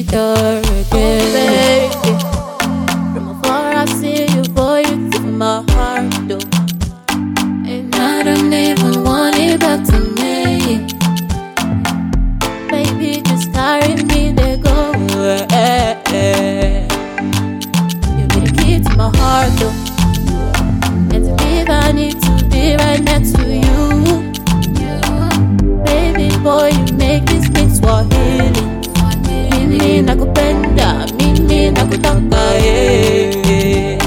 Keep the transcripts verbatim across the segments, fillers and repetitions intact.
sweeter again. Oh, baby, from afar I see you, boy, you took my heart, though. And I don't even want it back to me. Baby, just carry me, they go. You be the key to my heart, though. And to live, I need to be right next to you. Baby boy, you make this mix Swahili. Mimi nakupenda, mimi nakutaka, yeah.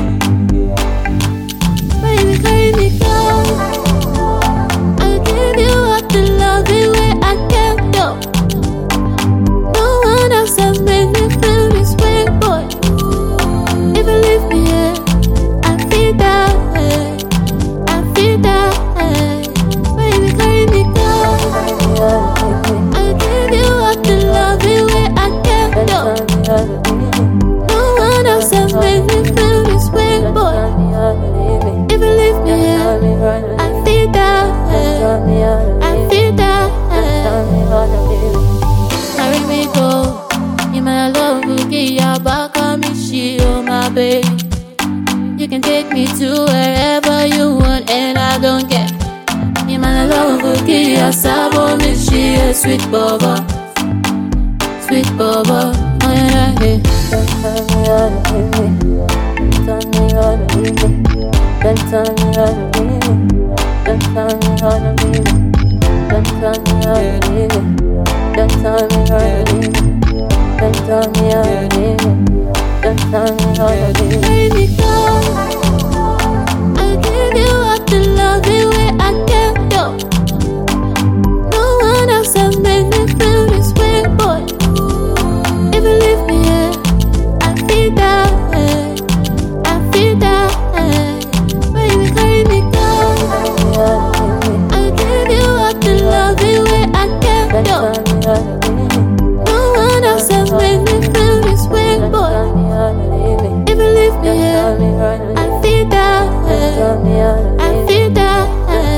Baby, carry me down. I'll give you all the love the way I can, though. No one else has made me feel this way, boy. If you leave me here, I feel that way. I feel that way. Baby, carry me down. I'll give you all the love the way I can, though. No one else has made me feel this way, boy. If you leave me here, I feel that way. I feel that way. Carry me go, in my love will get your back on me, she, oh my baby. You can take me to wherever you want, and I don't care. In my love will get your sabo, me, she, a sweet baba, sweet baba. Oh yeah, yeah. Don't tell me how to leave me. Don't tell me how to leave me. Don't tell me how to leave me. Don't tell me how to leave me. Don't tell me how to leave me. Don't tell me how to leave me. Don't tell me how to leave me. Carry me down. I'll give you all the love the way I can, though. No one else has made me feel this way, boy. If you leave me here, I feel that way. I feel that way. Baby, carry me down. I'll give you all the love the way I can, though. No one else has made me feel this way, boy. If you leave me here, I feel that way. I feel that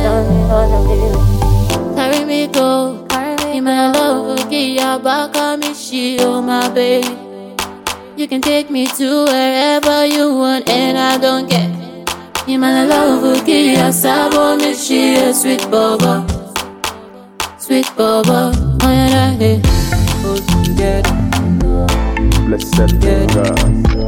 way. Carry me go, in my love will get your back on me, she, oh my baby. You can take me to wherever you want, and I don't care. In my love will get your sabo, me, she, a sweet baba, sweet baba. Oh yeah, yeah. Blessed be God.